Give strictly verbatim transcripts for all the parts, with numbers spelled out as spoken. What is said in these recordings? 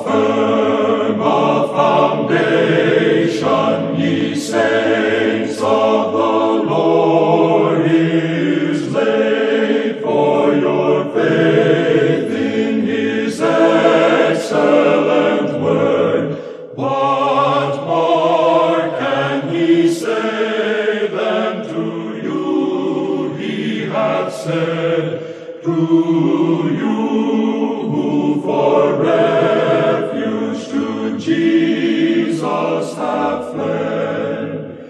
firm a foundation, ye saints of the Lord is laid, for your faith in his excellent word. What more can he say than to you he hath said, to you who for refuge to Jesus have fled?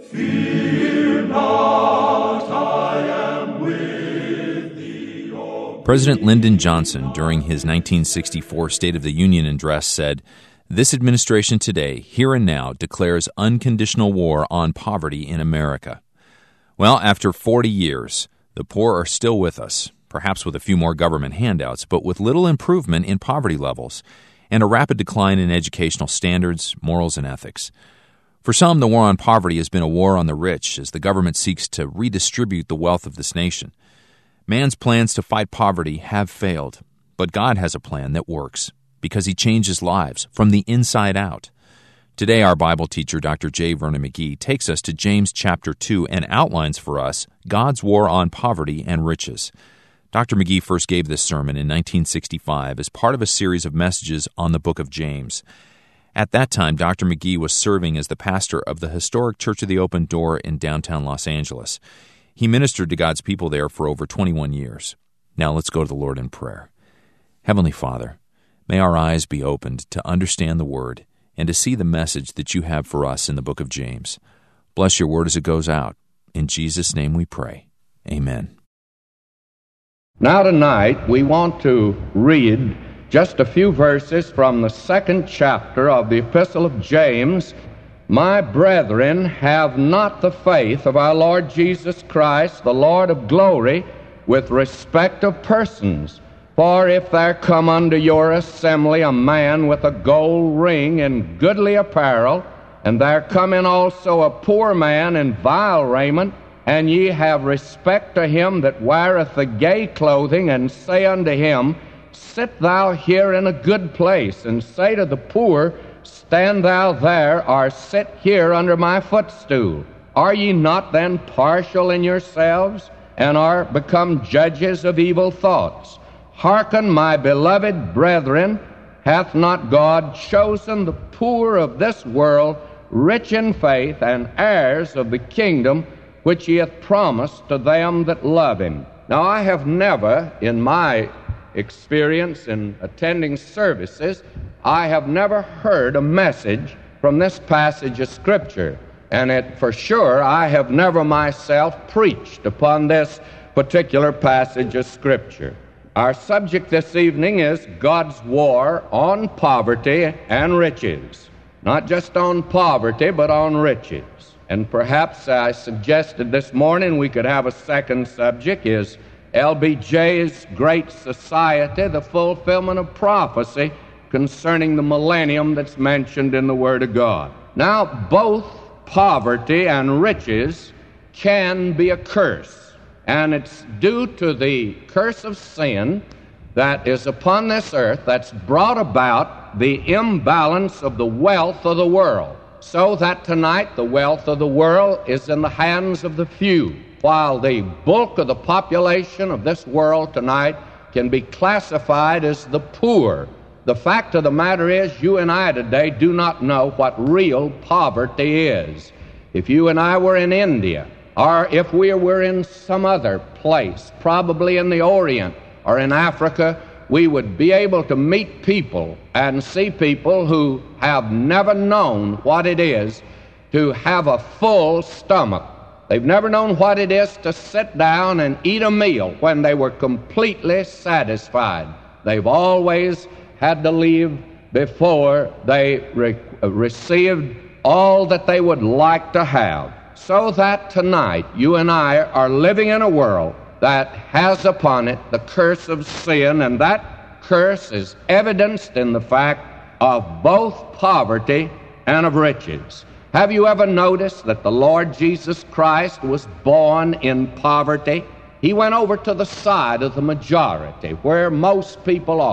Fear not, I am with thee. O President Lyndon Johnson, during his nineteen sixty-four State of the Union address, said, "This administration today, here and now, declares unconditional war on poverty in America." Well, after forty years, the poor are still with us, perhaps with a few more government handouts, but with little improvement in poverty levels and a rapid decline in educational standards, morals, and ethics. For some, the war on poverty has been a war on the rich as the government seeks to redistribute the wealth of this nation. Man's plans to fight poverty have failed, but God has a plan that works because he changes lives from the inside out. Today, our Bible teacher, Doctor J. Vernon McGee, takes us to James chapter two and outlines for us God's war on poverty and riches. Doctor McGee first gave this sermon in nineteen sixty-five as part of a series of messages on the book of James. At that time, Doctor McGee was serving as the pastor of the historic Church of the Open Door in downtown Los Angeles. He ministered to God's people there for over twenty-one years. Now let's go to the Lord in prayer. Heavenly Father, may our eyes be opened to understand the Word and to see the message that you have for us in the book of James. Bless your Word as it goes out. In Jesus' name we pray. Amen. Now tonight we want to read just a few verses from the second chapter of the Epistle of James. My brethren, have not the faith of our Lord Jesus Christ, the Lord of glory, with respect of persons. For if there come unto your assembly a man with a gold ring and goodly apparel, and there come in also a poor man in vile raiment, and ye have respect to him that weareth the gay clothing, and say unto him, Sit thou here in a good place, and say to the poor, Stand thou there, or sit here under my footstool. Are ye not then partial in yourselves, and are become judges of evil thoughts? Hearken, my beloved brethren, hath not God chosen the poor of this world rich in faith, and heirs of the kingdom which he hath promised to them that love him? Now I have never, in my experience in attending services, I have never heard a message from this passage of Scripture, and it for sure I have never myself preached upon this particular passage of Scripture. Our subject this evening is God's war on poverty and riches. Not just on poverty, but on riches. And perhaps I suggested this morning we could have a second subject, is L B J's Great Society, the fulfillment of prophecy concerning the millennium that's mentioned in the Word of God. Now, both poverty and riches can be a curse. And it's due to the curse of sin that is upon this earth that's brought about the imbalance of the wealth of the world, so that tonight the wealth of the world is in the hands of the few, while the bulk of the population of this world tonight can be classified as the poor. The fact of the matter is, you and I today do not know what real poverty is. If you and I were in India, or if we were in some other place, probably in the Orient or in Africa, we would be able to meet people and see people who have never known what it is to have a full stomach. They've never known what it is to sit down and eat a meal when they were completely satisfied. They've always had to leave before they re- received all that they would like to have. So that tonight you and I are living in a world that has upon it the curse of sin, and that curse is evidenced in the fact of both poverty and of riches. Have you ever noticed that the Lord Jesus Christ was born in poverty? He went over to the side of the majority, where most people are.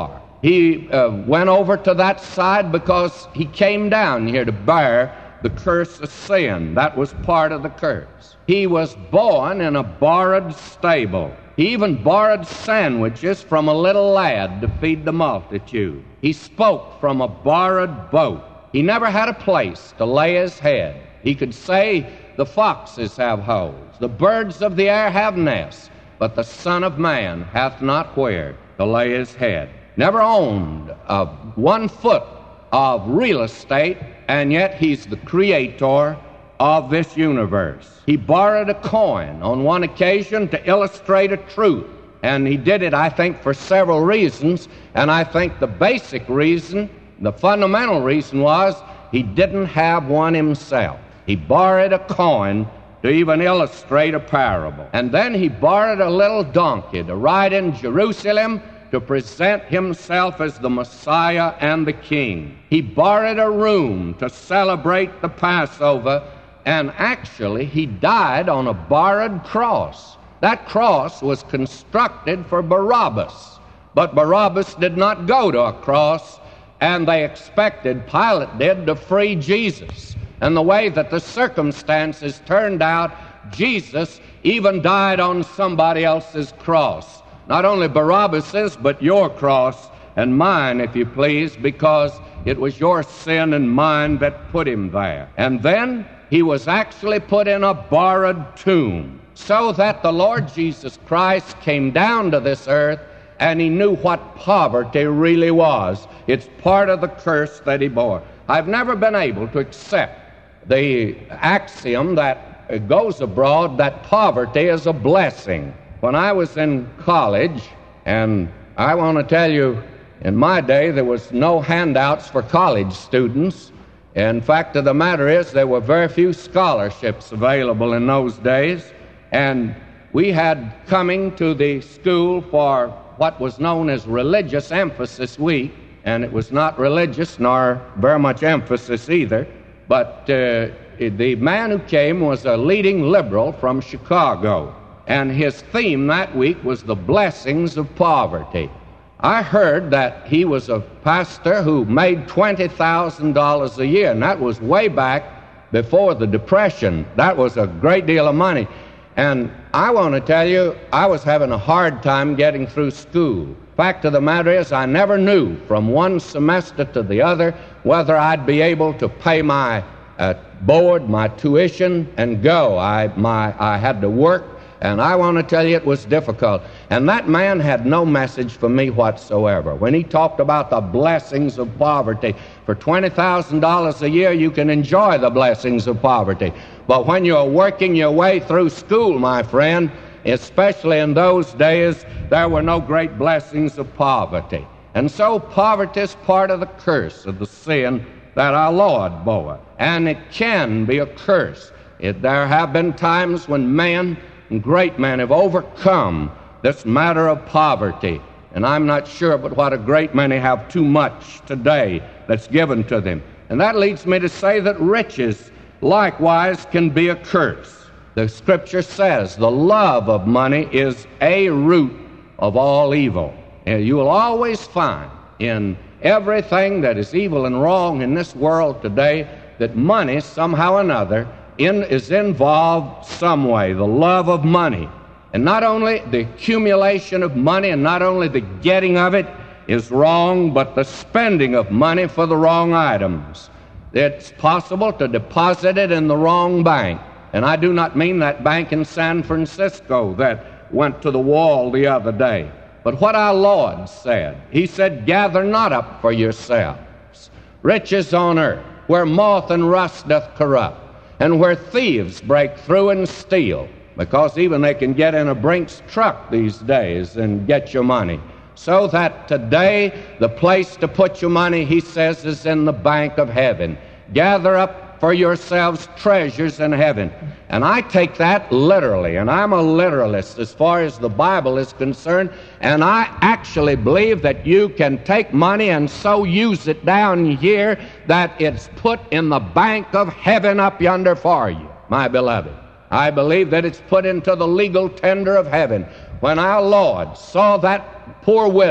He uh, went over to that side because he came down here to bear the curse of sin. That was part of the curse. He was born in a borrowed stable. He even borrowed sandwiches from a little lad to feed the multitude. He spoke from a borrowed boat. He never had a place to lay his head. He could say, the foxes have holes, the birds of the air have nests, but the Son of Man hath not where to lay his head. Never owned uh, one foot of real estate, and yet he's the creator of this universe. He borrowed a coin on one occasion to illustrate a truth, and he did it, I think, for several reasons, and I think the basic reason, the fundamental reason was he didn't have one himself. He borrowed a coin to even illustrate a parable. And then he borrowed a little donkey to ride in Jerusalem to present himself as the Messiah and the King. He borrowed a room to celebrate the Passover, and actually he died on a borrowed cross. That cross was constructed for Barabbas, but Barabbas did not go to a cross, and they expected, Pilate did, to free Jesus. And the way that the circumstances turned out, Jesus even died on somebody else's cross. Not only Barabbas's, but your cross and mine, if you please, because it was your sin and mine that put him there. And then he was actually put in a borrowed tomb, so that the Lord Jesus Christ came down to this earth, and he knew what poverty really was. It's part of the curse that he bore. I've never been able to accept the axiom that goes abroad that poverty is a blessing. When I was in college, and I want to tell you, in my day there was no handouts for college students. In fact of the matter is there were very few scholarships available in those days, and we had coming to the school for what was known as Religious Emphasis Week, and it was not religious nor very much emphasis either, but uh, the man who came was a leading liberal from Chicago, and his theme that week was the blessings of poverty. I heard that he was a pastor who made twenty thousand dollars a year, and that was way back before the Depression. That was a great deal of money. And I want to tell you, I was having a hard time getting through school. Fact of the matter is, I never knew from one semester to the other whether I'd be able to pay my uh, board, my tuition, and go. I, my, I had to work, and I want to tell you it was difficult. And that man had no message for me whatsoever. When he talked about the blessings of poverty, for twenty thousand dollars a year you can enjoy the blessings of poverty. But when you're working your way through school, my friend, especially in those days, there were no great blessings of poverty. And so poverty is part of the curse of the sin that our Lord bore. And it can be a curse. It, there have been times when men, and great men, have overcome this matter of poverty. And I'm not sure but what a great many have too much today that's given to them. And that leads me to say that riches likewise can be a curse. The Scripture says the love of money is a root of all evil. And you will always find in everything that is evil and wrong in this world today that money somehow or another in, is involved some way, the love of money. And not only the accumulation of money and not only the getting of it is wrong, but the spending of money for the wrong items. It's possible to deposit it in the wrong bank. And I do not mean that bank in San Francisco that went to the wall the other day. But what our Lord said, he said, gather not up for yourselves riches on earth, where moth and rust doth corrupt, and where thieves break through and steal, because even they can get in a Brinks truck these days and get your money. So that today the place to put your money, he says, is in the bank of heaven. Gather up for yourselves treasures in heaven. And I take that literally, and I'm a literalist as far as the Bible is concerned, and I actually believe that you can take money and so use it down here that it's put in the bank of heaven up yonder for you, my beloved. I believe that it's put into the legal tender of heaven. When our Lord saw that poor widow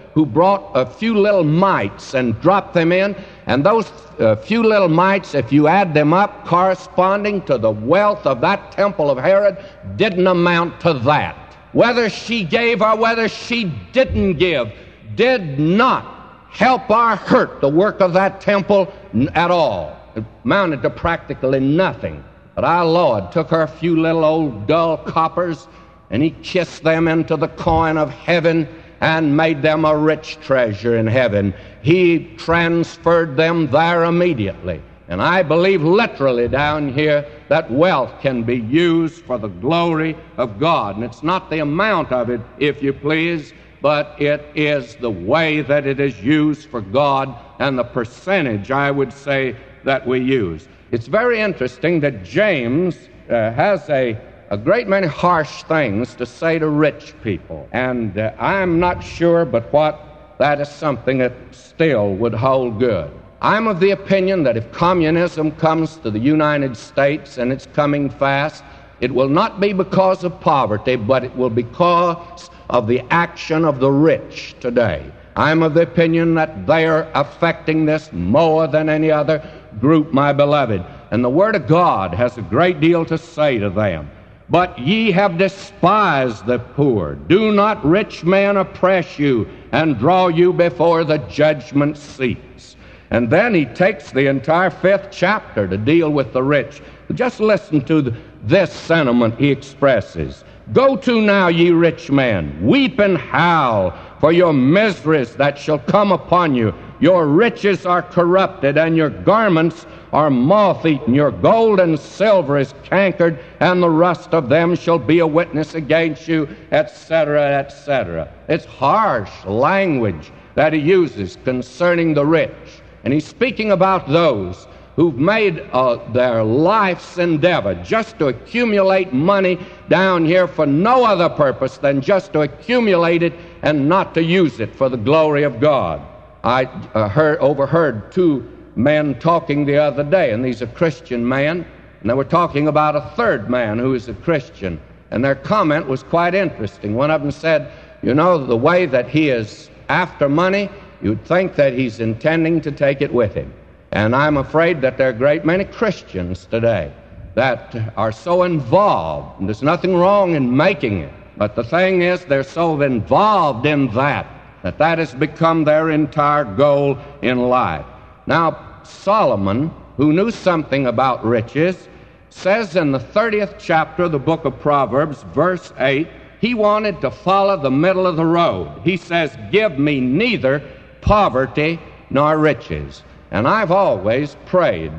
who brought a few little mites and dropped them in, and those uh, few little mites, if you add them up, corresponding to the wealth of that temple of Herod, didn't amount to that. Whether she gave or whether she didn't give did not help or hurt the work of that temple at all. It amounted to practically nothing. But our Lord took her few little old dull coppers, and he kissed them into the coin of heaven and made them a rich treasure in heaven. He transferred them there immediately. And I believe literally down here that wealth can be used for the glory of God. And it's not the amount of it, if you please, but it is the way that it is used for God and the percentage, I would say, that we use. It's very interesting that James uh, has a, a great many harsh things to say to rich people. And uh, I'm not sure but what that is something that still would hold good. I'm of the opinion that if communism comes to the United States, and it's coming fast, it will not be because of poverty, but it will be because of the action of the rich today. I'm of the opinion that they are affecting this more than any other group, my beloved. And the Word of God has a great deal to say to them. But ye have despised the poor. Do not rich men oppress you and draw you before the judgment seats. And then he takes the entire fifth chapter to deal with the rich. Just listen to the, this sentiment he expresses. Go to now, ye rich men, weep and howl for your miseries that shall come upon you. Your riches are corrupted, and your garments are moth-eaten. Your gold and silver is cankered, and the rust of them shall be a witness against you, et cetera, et cetera. It's harsh language that he uses concerning the rich. And he's speaking about those who've made uh, their life's endeavor just to accumulate money down here for no other purpose than just to accumulate it and not to use it for the glory of God. I uh, heard, overheard two men talking the other day, and these are Christian men, and they were talking about a third man who is a Christian, and their comment was quite interesting. One of them said, you know, the way that he is after money, you'd think that he's intending to take it with him. And I'm afraid that there are a great many Christians today that are so involved, and there's nothing wrong in making it, but the thing is they're so involved in that, that that has become their entire goal in life. Now, Solomon, who knew something about riches, says in the thirtieth chapter of the book of Proverbs, verse eight, he wanted to follow the middle of the road. He says, give me neither poverty nor riches. And I've always prayed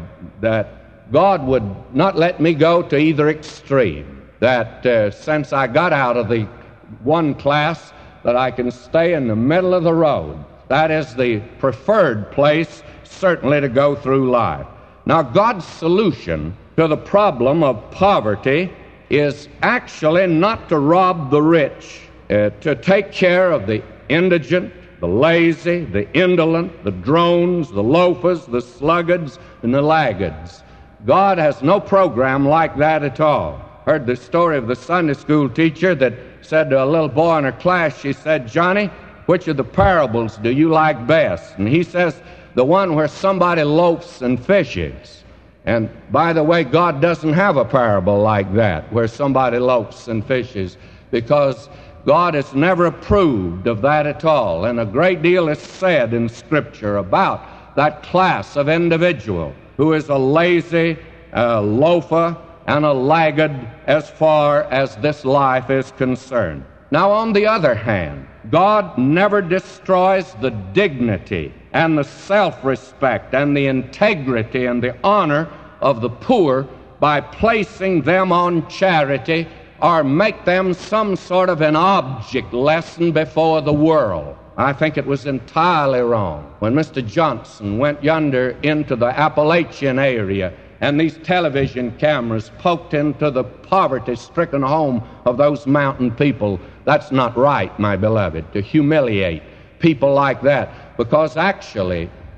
that God would not let me go to either extreme, that uh, since I got out of the one class, that I can stay in the middle of the road. That is the preferred place, certainly, to go through life. Now, God's solution to the problem of poverty is actually not to rob the rich, uh, to take care of the indigent, the lazy, the indolent, the drones, the loafers, the sluggards, and the laggards. God has no program like that at all. Heard the story of the Sunday school teacher that said to a little boy in her class, she said, Johnny, which of the parables do you like best? And he says, the one where somebody loafs and fishes. And by the way, God doesn't have a parable like that, where somebody loafs and fishes, because God has never approved of that at all. And a great deal is said in Scripture about that class of individual who is a lazy uh, loafer and a laggard as far as this life is concerned. Now, on the other hand, God never destroys the dignity and the self-respect and the integrity and the honor of the poor by placing them on charity or make them some sort of an object lesson before the world. I think it was entirely wrong when Mister Johnson went yonder into the Appalachian area and these television cameras poked into the poverty-stricken home of those mountain people. That's not right, my beloved, to humiliate people like that, because actually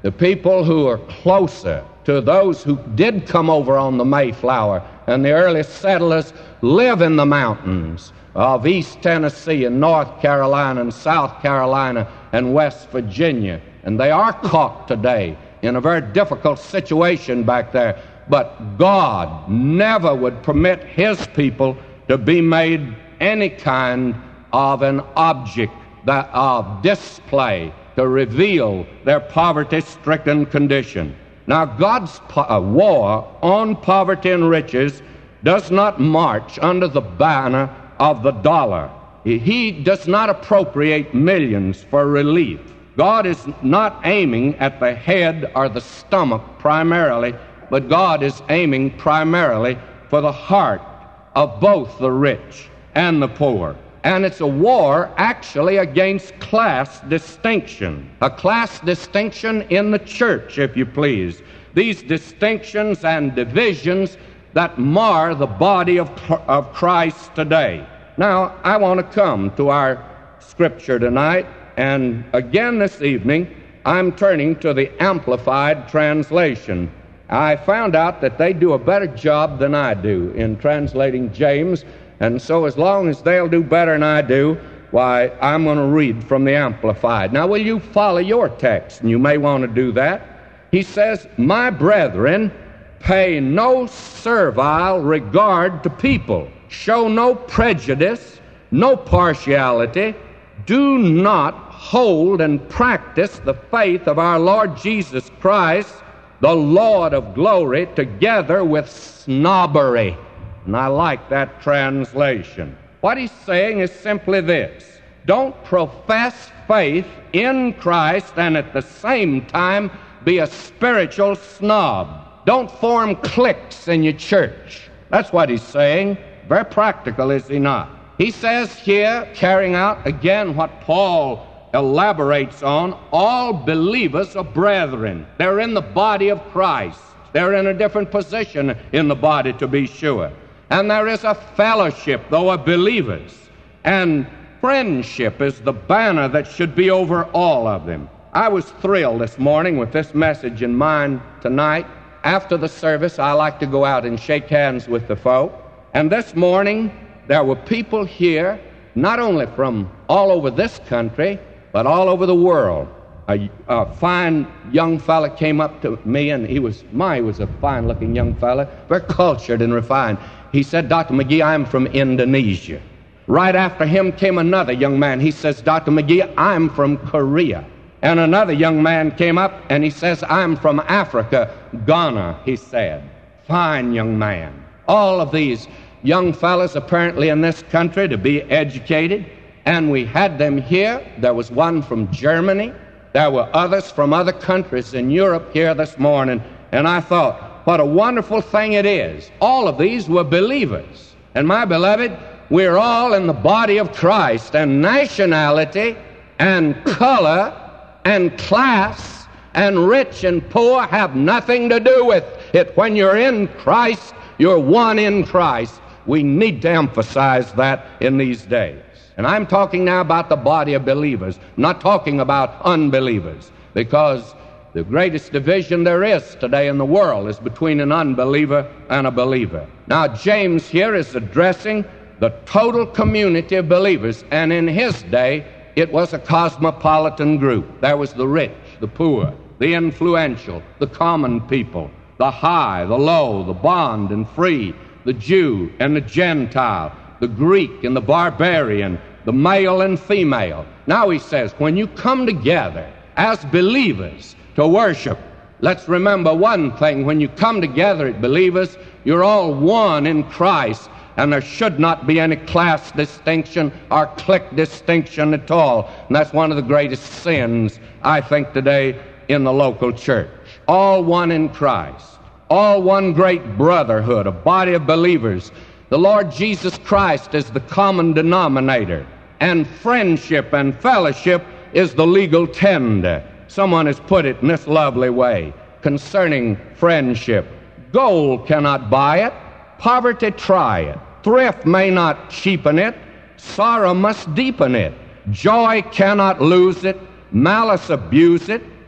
the people who are closer to those who did come over on the Mayflower, and the early settlers live in the mountains of East Tennessee and North Carolina and South Carolina and West Virginia. And they are caught today in a very difficult situation back there. But God never would permit His people to be made any kind of an object that, of display to reveal their poverty-stricken condition. Now, God's po- uh, war on poverty and riches does not march under the banner of the dollar. He, he does not appropriate millions for relief. God is not aiming at the head or the stomach primarily, but God is aiming primarily for the heart of both the rich and the poor. And it's a war actually against class distinction, a class distinction in the church, if you please. These distinctions and divisions that mar the body of, of Christ today. Now, I want to come to our scripture tonight, and again this evening, I'm turning to the Amplified Translation. I found out that they do a better job than I do in translating James, and so as long as they'll do better than I do, why, I'm going to read from the Amplified. Now, will you follow your text? And you may want to do that. He says, "My brethren, pay no servile regard to people. Show no prejudice, no partiality. Do not hold and practice the faith of our Lord Jesus Christ, the Lord of glory, together with snobbery." And I like that translation. What he's saying is simply this: don't profess faith in Christ and at the same time be a spiritual snob. Don't form cliques in your church. That's what he's saying. Very practical, is he not? He says here, carrying out again what Paul elaborates on, all believers are brethren. They're in the body of Christ. They're in a different position in the body, to be sure. And there is a fellowship, though, of believers. And friendship is the banner that should be over all of them. I was thrilled this morning with this message in mind tonight. After the service, I like to go out and shake hands with the folk. And this morning, there were people here, not only from all over this country, but all over the world. A, a fine young fella came up to me, and he was, my, he was a fine-looking young fella, very cultured and refined. He said, "Doctor McGee, I'm from Indonesia." Right after him came another young man. He says, "Doctor McGee, I'm from Korea." And another young man came up, and he says, "I'm from Africa, Ghana," he said. Fine young man. All of these young fellas apparently in this country to be educated, and we had them here. There was one from Germany. There were others from other countries in Europe here this morning, and I thought, what a wonderful thing it is. All of these were believers. And my beloved, we're all in the body of Christ, and nationality and color and class and rich and poor have nothing to do with it. When you're in Christ, you're one in Christ. We need to emphasize that in these days. And I'm talking now about the body of believers, not talking about unbelievers, because the greatest division there is today in the world is between an unbeliever and a believer. Now, James here is addressing the total community of believers, and in his day, it was a cosmopolitan group. There was the rich, the poor, the influential, the common people, the high, the low, the bond and free, the Jew and the Gentile, the Greek and the barbarian, the male and female. Now he says, when you come together as believers to worship, let's remember one thing. When you come together as believers, you're all one in Christ, and there should not be any class distinction or clique distinction at all. And that's one of the greatest sins, I think, today in the local church. All one in Christ. All one great brotherhood, a body of believers. The Lord Jesus Christ is the common denominator, and friendship and fellowship is the legal tender. Someone has put it in this lovely way concerning friendship. Gold cannot buy it, poverty try it, thrift may not cheapen it, sorrow must deepen it, joy cannot lose it, malice abuse it,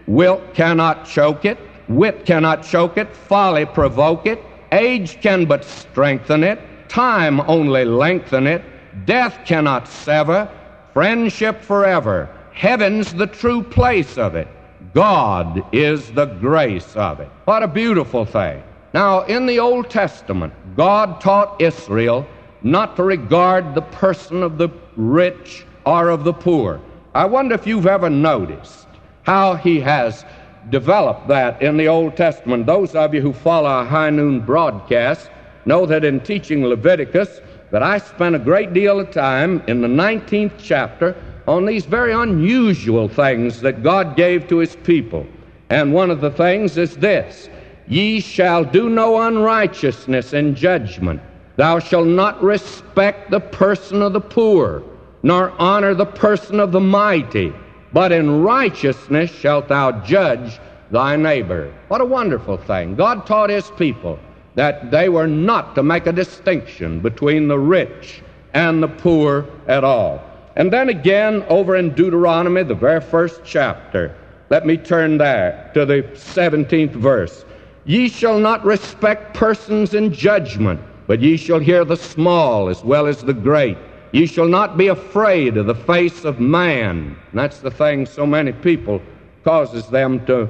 Wilt cannot choke it, wit cannot choke it, folly provoke it, age can but strengthen it, time only lengthen it, death cannot sever, friendship forever, heaven's the true place of it, God is the grace of it. What a beautiful thing. Now, in the Old Testament, God taught Israel not to regard the person of the rich or of the poor. I wonder if you've ever noticed how he has developed that in the Old Testament. Those of you who follow our high noon broadcast know that in teaching Leviticus that I spent a great deal of time in the nineteenth chapter on these very unusual things that God gave to his people. And one of the things is this: ye shall do no unrighteousness in judgment. Thou shalt not respect the person of the poor, nor honor the person of the mighty, but in righteousness shalt thou judge thy neighbor. What a wonderful thing. God taught his people that they were not to make a distinction between the rich and the poor at all. And then again, over in Deuteronomy, the very first chapter, let me turn there to the seventeenth verse. Ye shall not respect persons in judgment, but ye shall hear the small as well as the great. Ye shall not be afraid of the face of man. And that's the thing so many people causes them to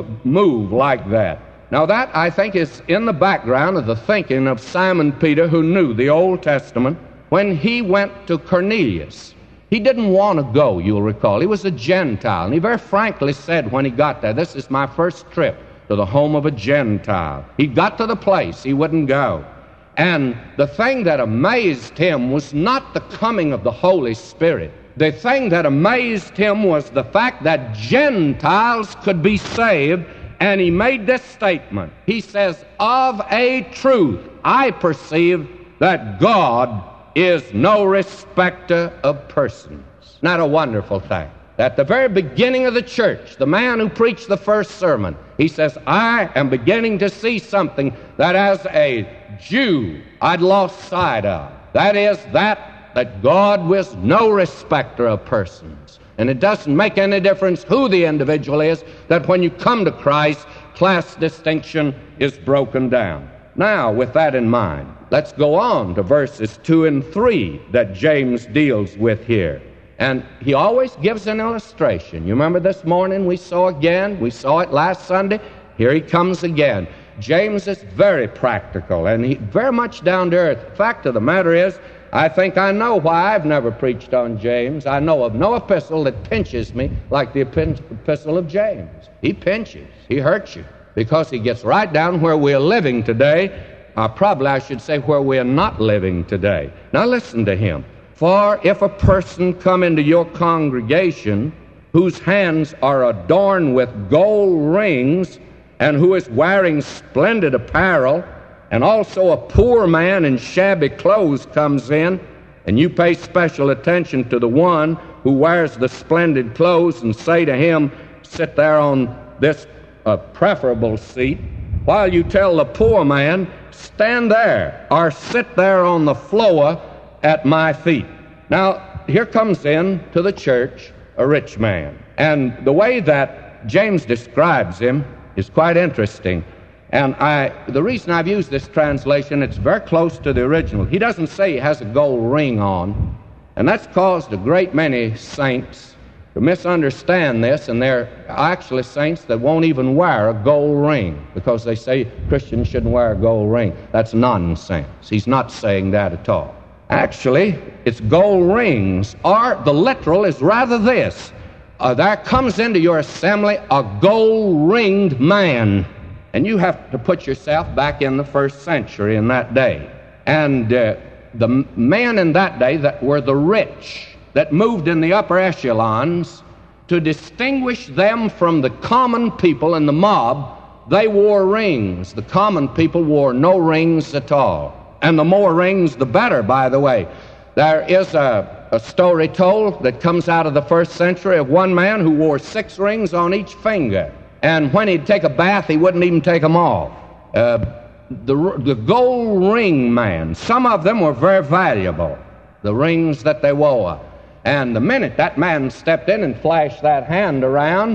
move like that. Now that, I think, is in the background of the thinking of Simon Peter, who knew the Old Testament, when he went to Cornelius. He didn't want to go, you'll recall. He was a Gentile, and he very frankly said when he got there, this is my first trip to the home of a Gentile. He got to the place, he wouldn't go. And the thing that amazed him was not the coming of the Holy Spirit. The thing that amazed him was the fact that Gentiles could be saved, and he made this statement. He says, of a truth, I perceive that God is no respecter of persons. Not a wonderful thing? At the very beginning of the church, the man who preached the first sermon, he says, I am beginning to see something that as a Jew I'd lost sight of. That is that, that God was no respecter of persons. And it doesn't make any difference who the individual is, that when you come to Christ, class distinction is broken down. Now, with that in mind, let's go on to verses two and three that James deals with here. And he always gives an illustration. You remember this morning we saw again, we saw it last Sunday, here he comes again. James is very practical and he very much down to earth. The fact of the matter is, I think I know why I've never preached on James. I know of no epistle that pinches me like the epistle of James. He pinches, he hurts you, because he gets right down where we're living today, or probably I should say where we're not living today. Now listen to him. For if a person come into your congregation whose hands are adorned with gold rings, and who is wearing splendid apparel, and also a poor man in shabby clothes comes in, and you pay special attention to the one who wears the splendid clothes and say to him, sit there on this uh, preferable seat, while you tell the poor man, stand there or sit there on the floor at my feet. Now, here comes in to the church a rich man. And the way that James describes him is quite interesting. And I, the reason I've used this translation, it's very close to the original. He doesn't say he has a gold ring on. And that's caused a great many saints to misunderstand this. And there are actually saints that won't even wear a gold ring because they say Christians shouldn't wear a gold ring. That's nonsense. He's not saying that at all. Actually, it's gold rings, or the literal is rather this. Uh, there comes into your assembly a gold-ringed man. And you have to put yourself back in the first century in that day. And uh, the men in that day that were the rich, that moved in the upper echelons, to distinguish them from the common people and the mob, they wore rings. The common people wore no rings at all. And the more rings, the better, by the way. There is a, a story told that comes out of the first century of one man who wore six rings on each finger. And when he'd take a bath, he wouldn't even take them off. Uh, the, the gold ring man, some of them were very valuable, the rings that they wore. And the minute that man stepped in and flashed that hand around,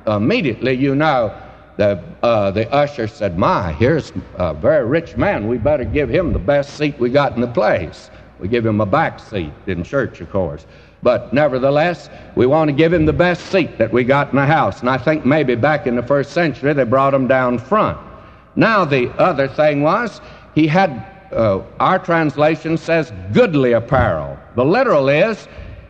immediately, you know, the, uh, the usher said, my, here's a very rich man. We better give him the best seat we got in the place. We give him a back seat in church, of course. But nevertheless, we want to give him the best seat that we got in the house. And I think maybe back in the first century, they brought him down front. Now, the other thing was, he had, uh, our translation says, goodly apparel. The literal is,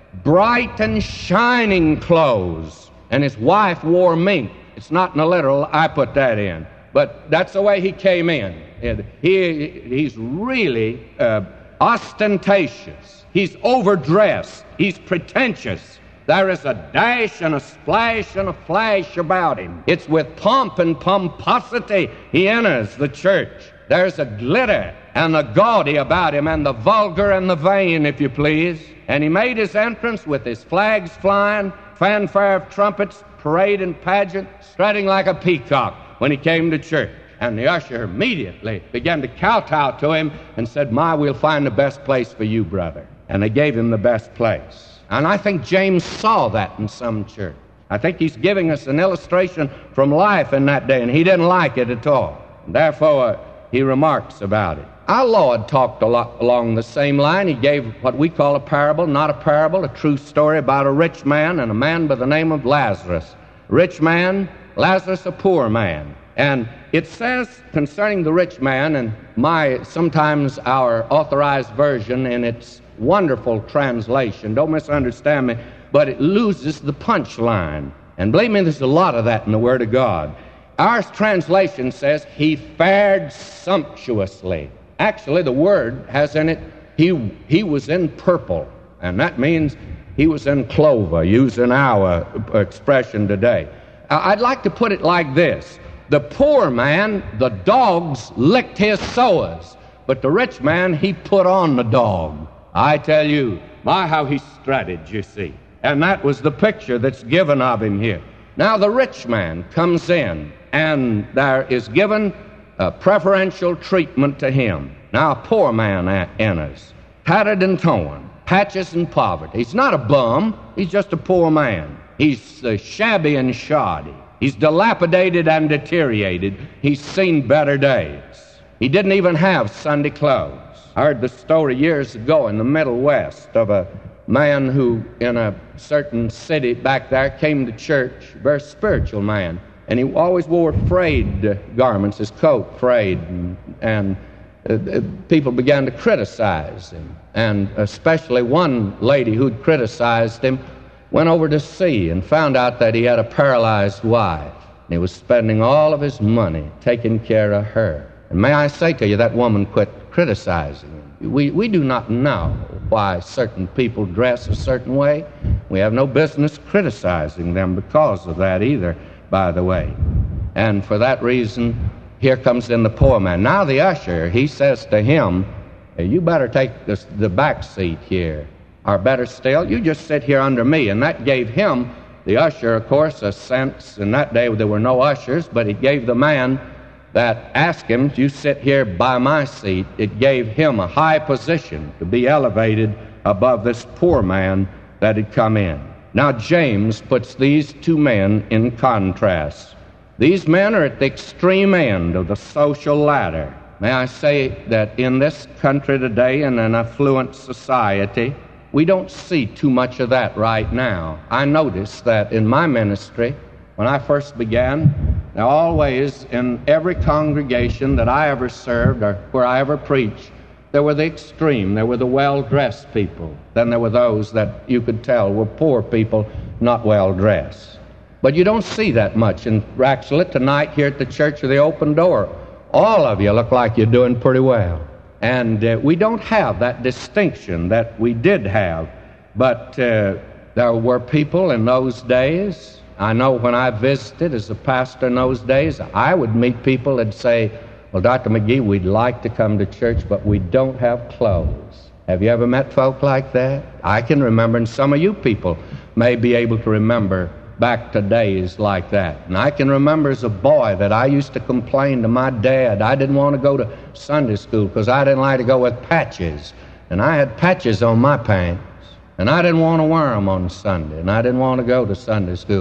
bright and shining clothes. And his wife wore mink. It's not in the literal, I put that in. But that's the way he came in. It, he, he's really uh, ostentatious. He's overdressed. He's pretentious. There is a dash and a splash and a flash about him. It's with pomp and pomposity he enters the church. There's a glitter and a gaudy about him, and the vulgar and the vain, if you please. And he made his entrance with his flags flying, fanfare of trumpets, parade and pageant, strutting like a peacock when he came to church. And the usher immediately began to kowtow to him and said, my, we'll find the best place for you, brother. And they gave him the best place. And I think James saw that in some church. I think he's giving us an illustration from life in that day, and he didn't like it at all. And therefore, uh, he remarks about it. Our Lord talked a lot along the same line. He gave what we call a parable, not a parable, a true story about a rich man and a man by the name of Lazarus. Rich man, Lazarus a poor man. And it says concerning the rich man, and my sometimes our authorized version in its wonderful translation, don't misunderstand me, but it loses the punchline. And believe me, there's a lot of that in the Word of God. Our translation says, he fared sumptuously. Actually, the word has in it, he, he was in purple. And that means he was in clover, using our expression today. I'd like to put it like this. The poor man, the dogs licked his sores. But the rich man, he put on the dog. I tell you, my, how he strutted, you see. And that was the picture that's given of him here. Now the rich man comes in, and there is given a preferential treatment to him. Now a poor man enters, tattered and torn, patches and poverty. He's not a bum, he's just a poor man. He's uh, shabby and shoddy. He's dilapidated and deteriorated. He's seen better days. He didn't even have Sunday clothes. I heard the story years ago in the Middle West of a man who in a certain city back there came to church, a very spiritual man, and he always wore frayed garments, his coat frayed, and, and uh, people began to criticize him. And especially one lady who'd criticized him went over to see and found out that he had a paralyzed wife, and he was spending all of his money taking care of her. And may I say to you, that woman quit criticizing him. We, we do not know why certain people dress a certain way. We have no business criticizing them because of that either, by the way. And for that reason, here comes in the poor man. Now the usher, he says to him, hey, you better take this, the back seat here. Or better still, you just sit here under me. And that gave him, the usher, of course, a sense. In that day there were no ushers, but it gave the man that asked him, you sit here by my seat, it gave him a high position to be elevated above this poor man that had come in. Now James puts these two men in contrast. These men are at the extreme end of the social ladder. May I say that in this country today, in an affluent society, we don't see too much of that right now. I noticed that in my ministry, when I first began, there always, in every congregation that I ever served or where I ever preached, there were the extreme. There were the well-dressed people. Then there were those that you could tell were poor people, not well-dressed. But you don't see that much. And actually, tonight here at the Church of the Open Door, all of you look like you're doing pretty well. And uh, we don't have that distinction that we did have. But uh, there were people in those days. I know when I visited as a pastor in those days, I would meet people that'd say, well, Doctor McGee, we'd like to come to church, but we don't have clothes. Have you ever met folk like that? I can remember, and some of you people may be able to remember back to days like that. And I can remember as a boy that I used to complain to my dad. I didn't want to go to Sunday school because I didn't like to go with patches. And I had patches on my pants. And I didn't want to wear them on Sunday. And I didn't want to go to Sunday school.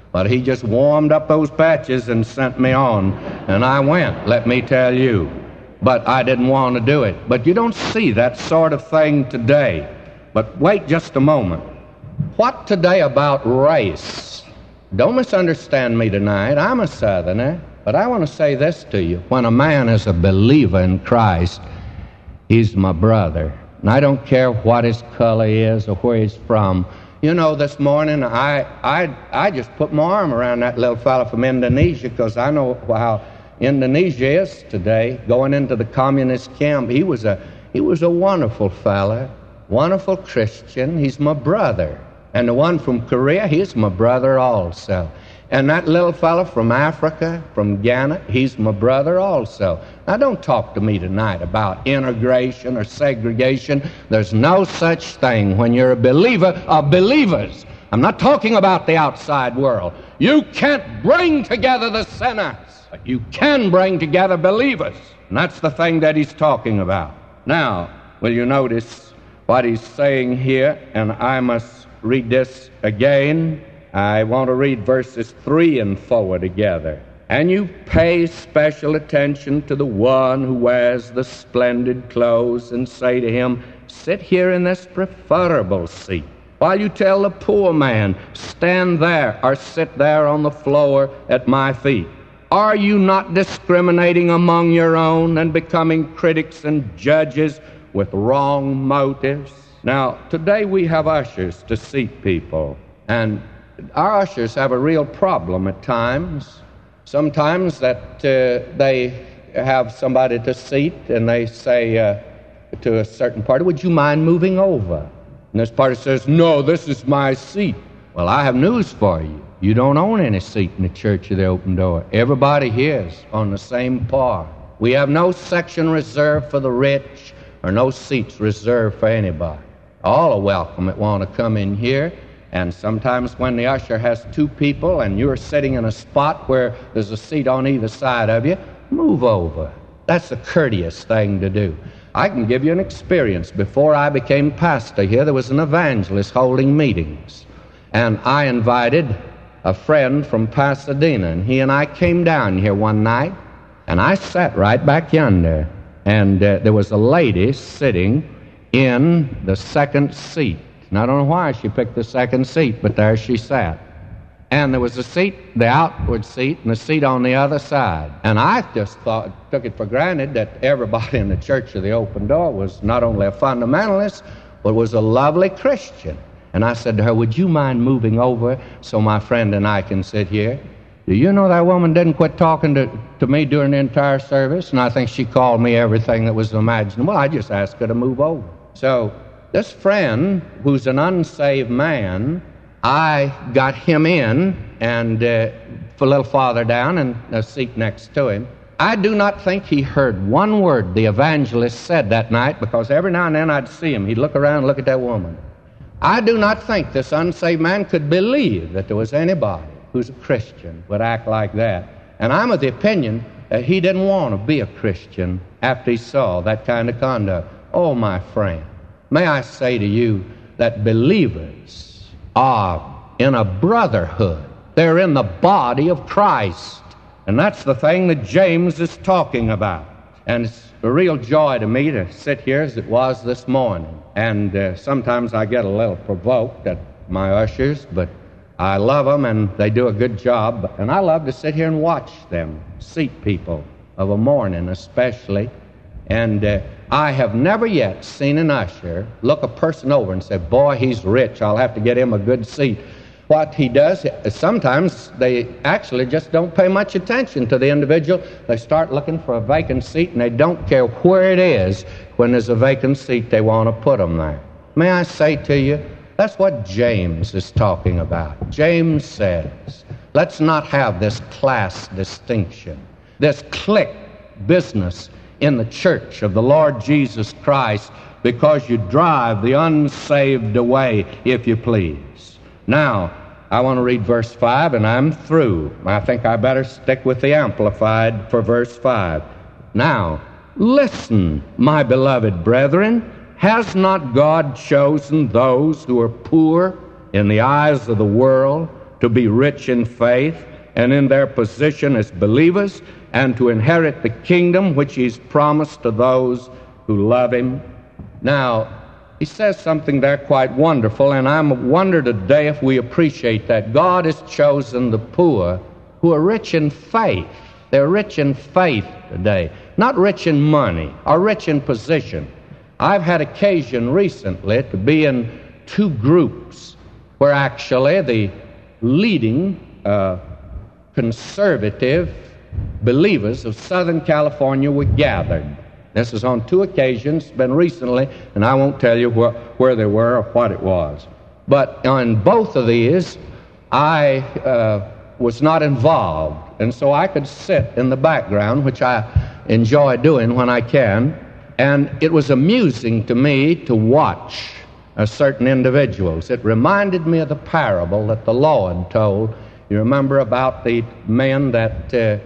But he just warmed up those patches and sent me on. And I went, let me tell you. But I didn't want to do it. But you don't see that sort of thing today. But wait just a moment. What today about race? Don't misunderstand me tonight. I'm a Southerner. But I want to say this to you. When a man is a believer in Christ, he's my brother. And I don't care what his color is or where he's from. You know, this morning, I I I just put my arm around that little fella from Indonesia because I know how Indonesia is today, going into the communist camp. He was a he was a wonderful fella, wonderful Christian. He's my brother. And the one from Korea, he's my brother also. And that little fella from Africa, from Ghana, he's my brother also. Now, don't talk to me tonight about integration or segregation. There's no such thing when you're a believer of believers. I'm not talking about the outside world. You can't bring together the sinners, but you can bring together believers. And that's the thing that he's talking about. Now, will you notice what he's saying here? And I must read this again. I want to read verses three and four together. And you pay special attention to the one who wears the splendid clothes and say to him, sit here in this preferable seat, while you tell the poor man, stand there or sit there on the floor at my feet. Are you not discriminating among your own and becoming critics and judges with wrong motives? Now, today we have ushers to seat people, and our ushers have a real problem at times. Sometimes that uh, they have somebody to seat and they say uh, to a certain party, would you mind moving over? And this party says, no, this is my seat. Well, I have news for you. You don't own any seat in the Church of the Open Door. Everybody here is on the same par. We have no section reserved for the rich or no seats reserved for anybody. All are welcome that want to come in here. And sometimes when the usher has two people and you're sitting in a spot where there's a seat on either side of you, move over. That's a courteous thing to do. I can give you an experience. Before I became pastor here, there was an evangelist holding meetings. And I invited a friend from Pasadena, and he and I came down here one night, and I sat right back yonder. And uh, there was a lady sitting in the second seat. And I don't know why she picked the second seat, but there she sat. And there was a seat, the outward seat, and a seat on the other side. And I just thought, took it for granted that everybody in the Church of the Open Door was not only a fundamentalist, but was a lovely Christian. And I said to her, would you mind moving over so my friend and I can sit here? Do you know that woman didn't quit talking to, to me during the entire service? And I think she called me everything that was imaginable. I just asked her to move over. So this friend, who's an unsaved man, I got him in and uh, a little farther down and a seat next to him. I do not think he heard one word the evangelist said that night, because every now and then I'd see him. He'd look around and look at that woman. I do not think this unsaved man could believe that there was anybody who's a Christian would act like that. And I'm of the opinion that he didn't want to be a Christian after he saw that kind of conduct. Oh, my friend, may I say to you that believers are in a brotherhood. They're in the body of Christ. And that's the thing that James is talking about. And it's a real joy to me to sit here as it was this morning. And uh, sometimes I get a little provoked at my ushers, but I love them and they do a good job. And I love to sit here and watch them seat people of a morning especially. And uh, I have never yet seen an usher look a person over and say, boy, he's rich, I'll have to get him a good seat. What he does, sometimes they actually just don't pay much attention to the individual. They start looking for a vacant seat, and they don't care where it is. When there's a vacant seat, they want to put them there. May I say to you, that's what James is talking about. James says, let's not have this class distinction, this clique business in the church of the Lord Jesus Christ, because you drive the unsaved away, if you please. Now, I want to read verse five, and I'm through. I think I better stick with the Amplified for verse five. Now, listen, my beloved brethren, has not God chosen those who are poor in the eyes of the world, to be rich in faith and in their position as believers, and to inherit the kingdom which he's promised to those who love him. Now, he says something there quite wonderful, and I wonder today if we appreciate that. God has chosen the poor who are rich in faith. They're rich in faith today, not rich in money or rich in position. I've had occasion recently to be in two groups where actually the leading uh, conservative believers of Southern California were gathered. This is on two occasions, been recently, and I won't tell you where, where they were or what it was. But on both of these, I uh, was not involved, and so I could sit in the background, which I enjoy doing when I can, and it was amusing to me to watch uh, certain individuals. It reminded me of the parable that the Lord told. You remember about the men that uh,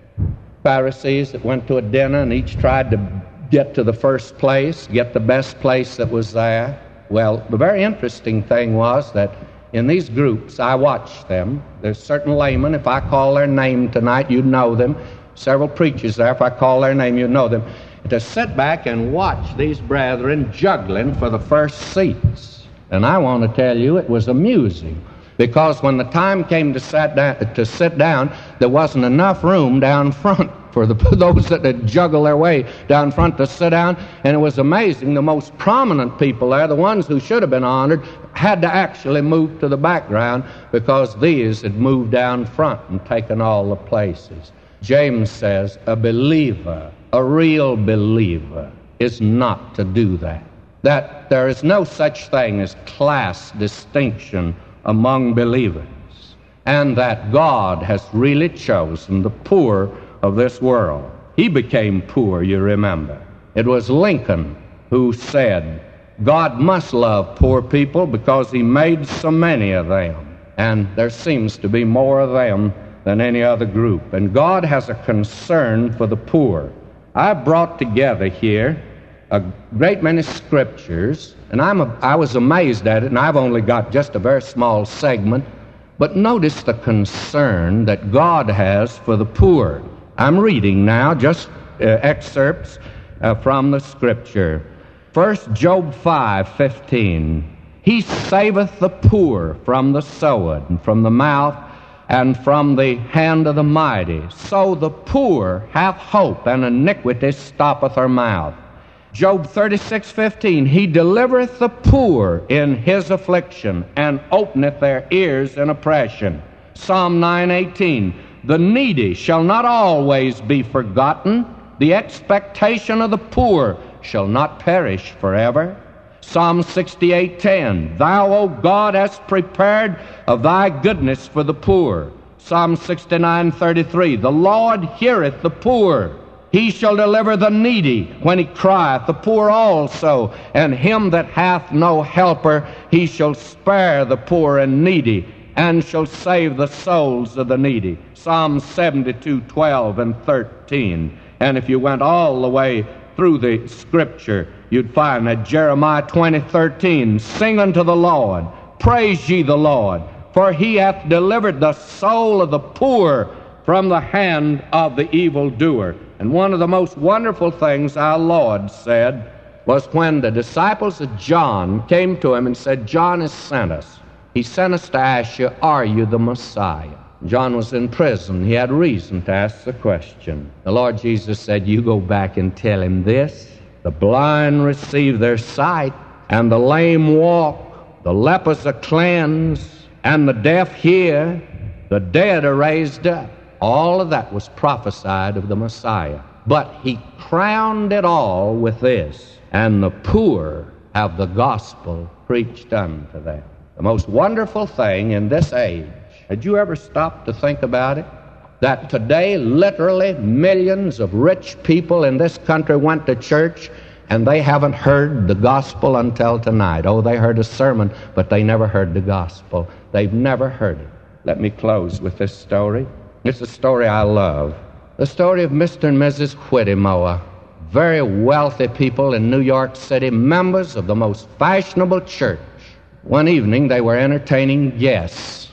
Pharisees that went to a dinner and each tried to get to the first place, get the best place that was there. Well, the very interesting thing was that in these groups, I watched them. There's certain laymen, if I call their name tonight, you'd know them. Several preachers there, if I call their name, you'd know them. To sit back and watch these brethren juggling for the first seats. And I want to tell you, it was amusing. Because when the time came to sit down, to sit down, there wasn't enough room down front for the, those that had juggled their way down front to sit down. And it was amazing. The most prominent people there, the ones who should have been honored, had to actually move to the background because these had moved down front and taken all the places. James says a believer, a real believer, is not to do that. That there is no such thing as class distinction among believers, and that God has really chosen the poor of this world. He became poor, you remember. It was Lincoln who said, God must love poor people because he made so many of them, and there seems to be more of them than any other group, and God has a concern for the poor. I brought together here a great many scriptures, and I'm a, I was amazed at it, and I've only got just a very small segment, but notice the concern that God has for the poor. I'm reading now just uh, excerpts uh, from the scripture. First, Job five fifteen. He saveth the poor from the sword, and from the mouth, and from the hand of the mighty. So the poor hath hope, and iniquity stoppeth her mouth. Job thirty-six fifteen, he delivereth the poor in his affliction, and openeth their ears in oppression. Psalm nine eighteen, the needy shall not always be forgotten. The expectation of the poor shall not perish forever. Psalm sixty-eight ten, thou, O God, hast prepared of thy goodness for the poor. Psalm sixty-nine thirty-three, the Lord heareth the poor. He shall deliver the needy when he crieth, the poor also, and him that hath no helper. He shall spare the poor and needy, and shall save the souls of the needy. Psalm seventy-two twelve and thirteen. And if you went all the way through the scripture, you'd find that Jeremiah twenty thirteen, sing unto the Lord, praise ye the Lord, for he hath delivered the soul of the poor from the hand of the evildoer. And one of the most wonderful things our Lord said was when the disciples of John came to him and said, John has sent us. He sent us to ask you, are you the Messiah? John was in prison. He had reason to ask the question. The Lord Jesus said, you go back and tell him this. The blind receive their sight, and the lame walk, the lepers are cleansed, and the deaf hear, the dead are raised up. All of that was prophesied of the Messiah. But he crowned it all with this, and the poor have the gospel preached unto them. The most wonderful thing in this age, had you ever stopped to think about it? That today, literally, millions of rich people in this country went to church, and they haven't heard the gospel until tonight. Oh, they heard a sermon, but they never heard the gospel. They've never heard it. Let me close with this story. It's a story I love. The story of Mister and Missus Whittemore, very wealthy people in New York City, members of the most fashionable church. One evening they were entertaining guests,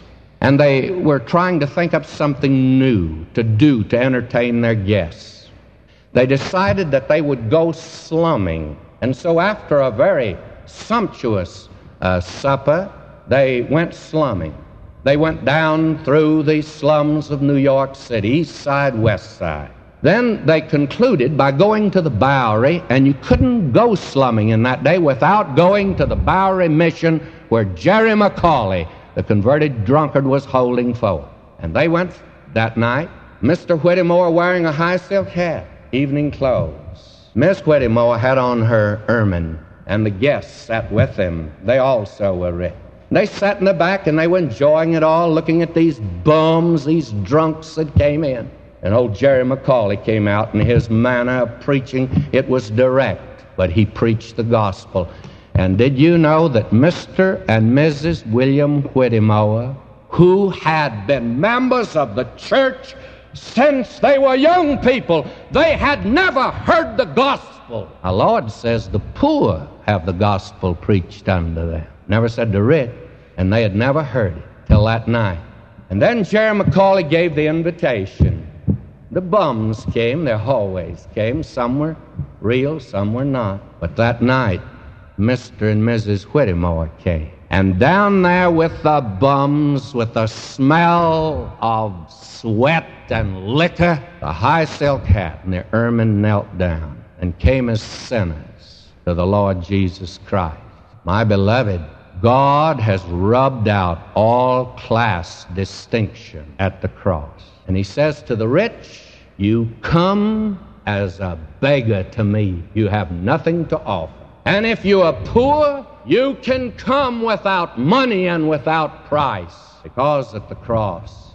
and they were trying to think up something new to do to entertain their guests. They decided that they would go slumming, and so after a very sumptuous uh, supper, they went slumming. They went down through the slums of New York City, east side, west side. Then they concluded by going to the Bowery, and you couldn't go slumming in that day without going to the Bowery Mission where Jerry McCauley, the converted drunkard, was holding forth. And they went that night, Mister Whittemore wearing a high silk hat, evening clothes. Miss Whittemore had on her ermine, and the guests sat with them. They also were rich. They sat in the back, and they were enjoying it all, looking at these bums, these drunks that came in. And old Jerry McCauley came out, and his manner of preaching, it was direct, but he preached the gospel. And did you know that Mister and Missus William Whittemore, who had been members of the church since they were young people, they had never heard the gospel. Our Lord says the poor have the gospel preached unto them. Never said the rich, and they had never heard it till that night. And then Jerry McCauley gave the invitation. The bums came, their always came. Some were real, some were not. But that night, Mister and Missus Whittemore came. And down there with the bums, with the smell of sweat and liquor, the high silk hat and their ermine knelt down and came as sinners to the Lord Jesus Christ. My beloved, God has rubbed out all class distinction at the cross. And he says to the rich, you come as a beggar to me. You have nothing to offer. And if you are poor, you can come without money and without price. Because at the cross,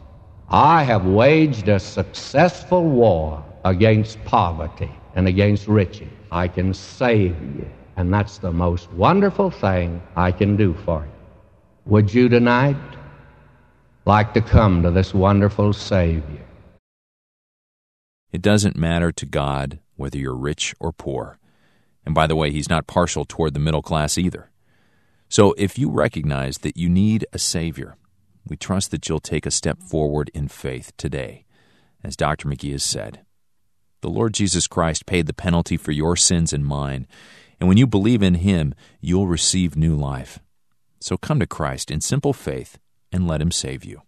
I have waged a successful war against poverty and against riches. I can save you. And that's the most wonderful thing I can do for you. Would you tonight like to come to this wonderful Savior? It doesn't matter to God whether you're rich or poor. And by the way, he's not partial toward the middle class either. So if you recognize that you need a Savior, we trust that you'll take a step forward in faith today. As Doctor McGee has said, the Lord Jesus Christ paid the penalty for your sins and mine, and when you believe in him, you'll receive new life. So come to Christ in simple faith and let him save you.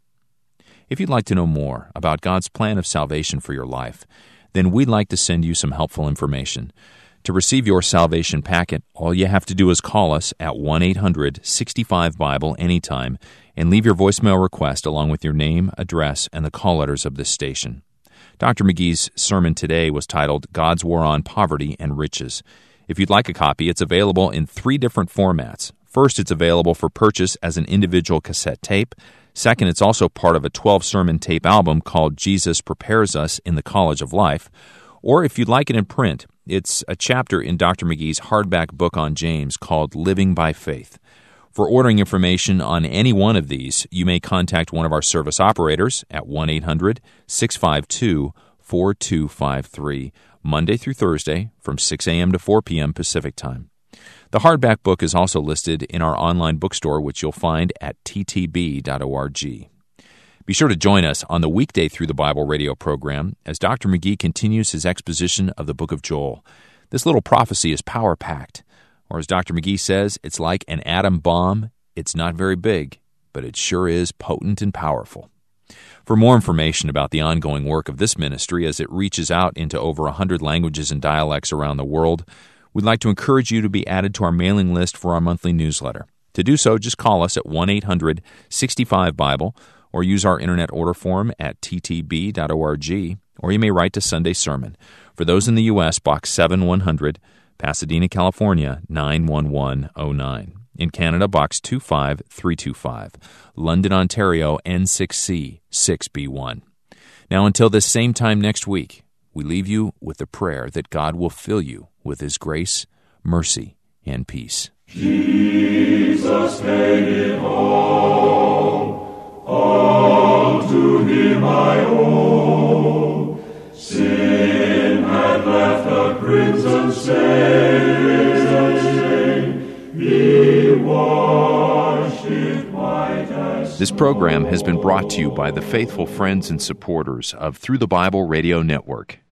If you'd like to know more about God's plan of salvation for your life, then we'd like to send you some helpful information. To receive your salvation packet, all you have to do is call us at one eight hundred sixty-five Bible anytime and leave your voicemail request along with your name, address, and the call letters of this station. Doctor McGee's sermon today was titled God's War on Poverty and Riches. If you'd like a copy, it's available in three different formats. First, it's available for purchase as an individual cassette tape. Second, it's also part of a twelve-sermon tape album called Jesus Prepares Us in the College of Life. Or if you'd like it in print, it's a chapter in Doctor McGee's hardback book on James called Living by Faith. For ordering information on any one of these, you may contact one of our service operators at one eight hundred six five two four two five three, Monday through Thursday from six a.m. to four p.m. Pacific Time. The hardback book is also listed in our online bookstore, which you'll find at t t b dot org. Be sure to join us on the weekday Through the Bible radio program as Doctor McGee continues his exposition of the book of Joel. This little prophecy is power-packed, or as Doctor McGee says, it's like an atom bomb. It's not very big, but it sure is potent and powerful. For more information about the ongoing work of this ministry as it reaches out into over one hundred languages and dialects around the world, we'd like to encourage you to be added to our mailing list for our monthly newsletter. To do so, just call us at one eight hundred sixty-five Bible or use our internet order form at t t b dot org, or you may write to Sunday Sermon. For those in the U S, Box seven one hundred, Pasadena, California, nine one one oh nine. In Canada, Box two five three two five. London, Ontario, N six C six B one. Now, until this same time next week, we leave you with the prayer that God will fill you with his grace, mercy, and peace. Jesus made it all, all to him I owe. Sin had left a crimson stain, he washed it white as This program has been brought to you by the faithful friends and supporters of Through the Bible Radio Network.